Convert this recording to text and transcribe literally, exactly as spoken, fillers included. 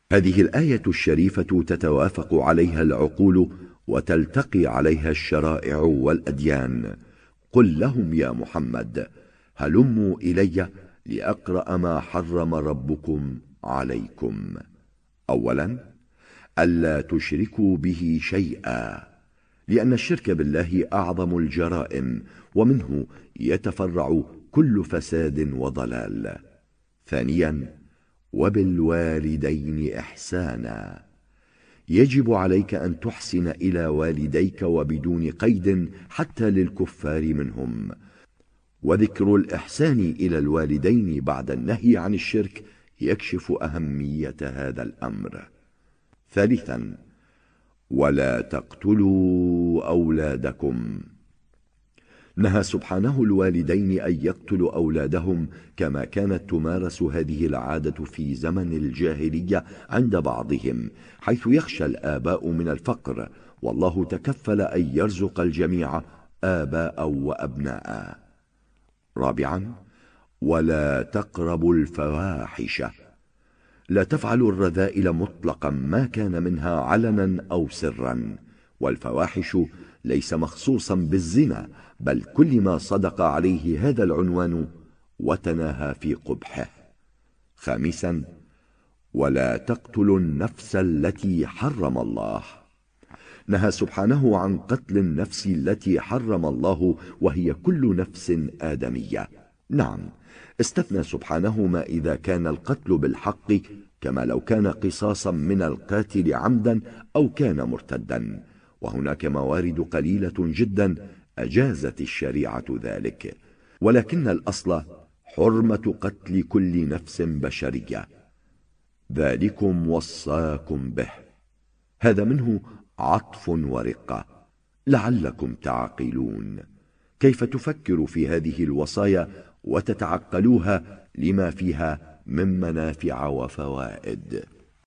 هذه الآية الشريفة تتوافق عليها العقول وتلتقي عليها الشرائع والأديان. قل لهم يا محمد: هلموا إلي لأقرأ ما حرم ربكم عليكم. أولا، ألا تشركوا به شيئا، لأن الشرك بالله أعظم الجرائم، ومنه يتفرع كل فساد وضلال. ثانيا، وبالوالدين إحسانا، يجب عليك أن تحسن إلى والديك وبدون قيد حتى للكفار منهم. وذكر الإحسان إلى الوالدين بعد النهي عن الشرك يكشف أهمية هذا الأمر. ثالثا، ولا تقتلوا أولادكم، نهى سبحانه الوالدين أن يقتلوا أولادهم، كما كانت تمارس هذه العادة في زمن الجاهلية عند بعضهم، حيث يخشى الآباء من الفقر، والله تكفل أن يرزق الجميع آباء وأبناء. رابعا، ولا تقربوا الفواحش، لا تفعلوا الرذائل مطلقا ما كان منها علنا أو سرا، والفواحش ليس مخصوصا بالزنا، بل كل ما صدق عليه هذا العنوان وتناهى في قبحه. خامسا، ولا تقتلوا النفس التي حرم الله، نهى سبحانه عن قتل النفس التي حرم الله، وهي كل نفس آدمية. نعم، استثنى سبحانه ما إذا كان القتل بالحق، كما لو كان قصاصا من القاتل عمدا أو كان مرتدا، وهناك موارد قليلة جدا أجازت الشريعة ذلك، ولكن الأصل حرمة قتل كل نفس بشرية. ذلكم وصاكم به، هذا منه عطف ورقة، لعلكم تعقلون. كيف تفكر في هذه الوصايا وتتعقلوها لما فيها من منافع وفوائد؟